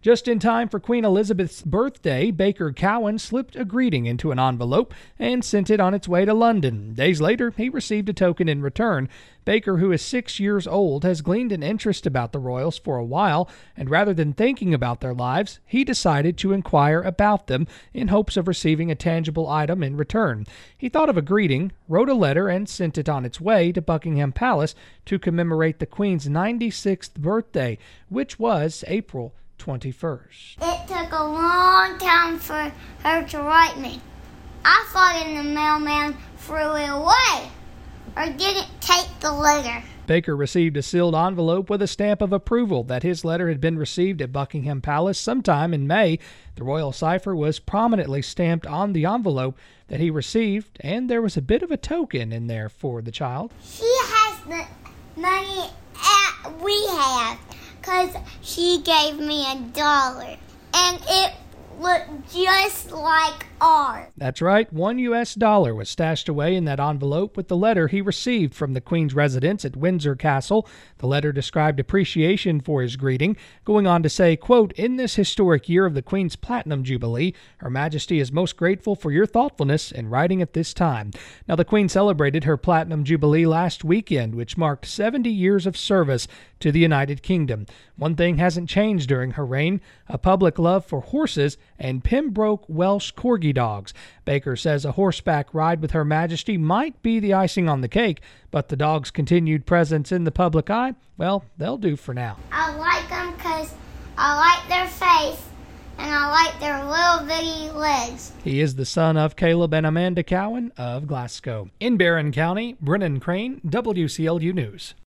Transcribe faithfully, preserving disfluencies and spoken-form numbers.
Just in time for Queen Elizabeth's birthday, Baker Cowan slipped a greeting into an envelope and sent it on its way to London. Days later, he received a token in return. Baker, who is six years old, has gleaned an interest about the royals for a while, and rather than thinking about their lives, he decided to inquire about them in hopes of receiving a tangible item in return. He thought of a greeting, wrote a letter, and sent it on its way to Buckingham Palace to commemorate the Queen's ninety-sixth birthday, which was April twenty-first. It took a long time for her to write me. I thought in the mailman threw it away or didn't take the letter. Baker received a sealed envelope with a stamp of approval that his letter had been received at Buckingham Palace sometime in May. The royal cipher was prominently stamped on the envelope that he received, and there was a bit of a token in there for the child. She has the money at we have, because she gave me a dollar, and it looked just like ours. That's right, one U S dollar was stashed away in that envelope with the letter he received from the Queen's residence at Windsor Castle. The letter described appreciation for his greeting, going on to say, quote, "In this historic year of the Queen's Platinum Jubilee, Her Majesty is most grateful for your thoughtfulness in writing at this time." Now, the Queen celebrated her Platinum Jubilee last weekend, which marked seventy years of service to the United Kingdom. One thing hasn't changed during her reign: a public love for horses and Pembroke Welsh Corgi dogs. Baker says a horseback ride with Her Majesty might be the icing on the cake, but the dog's continued presence in the public eye, well, they'll do for now. I like them because I like their face and I like their little bitty legs. He is the son of Caleb and Amanda Cowan of Glasgow. In Barron County, Brennan Crane, W C L U News.